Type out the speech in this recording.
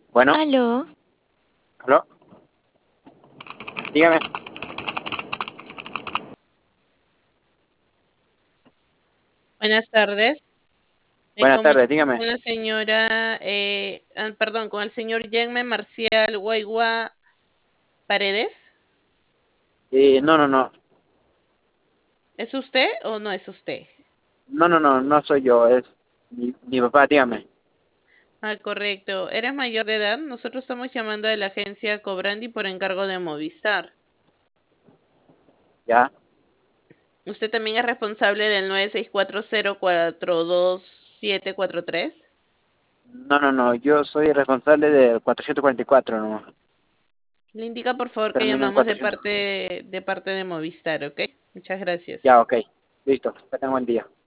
Bueno, Aló, ¿aló? Dígame. Buenas tardes. Me Buenas tardes, comunico dígame. con la señora, perdón, con el señor Yenme Marcial Guaigua Paredes. No, no, no. ¿Es usted o no es usted? No, no, no, no soy yo, es mi papá, dígame. Ah, correcto. ¿Eres mayor de edad? Nosotros estamos llamando de la agencia Cobrandi por encargo de Movistar. ¿Ya? ¿Usted también es responsable del 964042743? No, no, no, yo soy responsable del 444, no. Le indica por favor que Termina en llamamos 400. de parte de Movistar, ¿ok? Muchas gracias. Ya, ok. Listo, que tenga buen día.